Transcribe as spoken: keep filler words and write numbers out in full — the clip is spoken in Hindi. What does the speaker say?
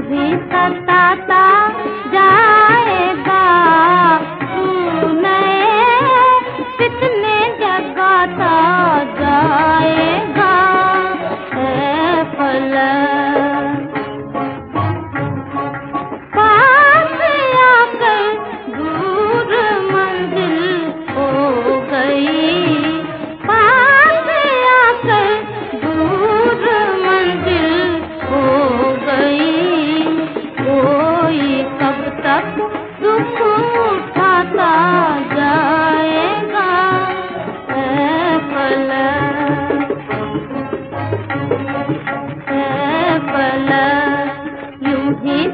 भी सताता जाएगा, तूने कितने जगाता जाएगा। ऐ फलक पास आकर दूर मंजिल हो गई, पास आकर दूर मंजिल हो गई। कोई कब तक दुख उठाता जाएगा। ऐ फलक ऐ फलक यूं ही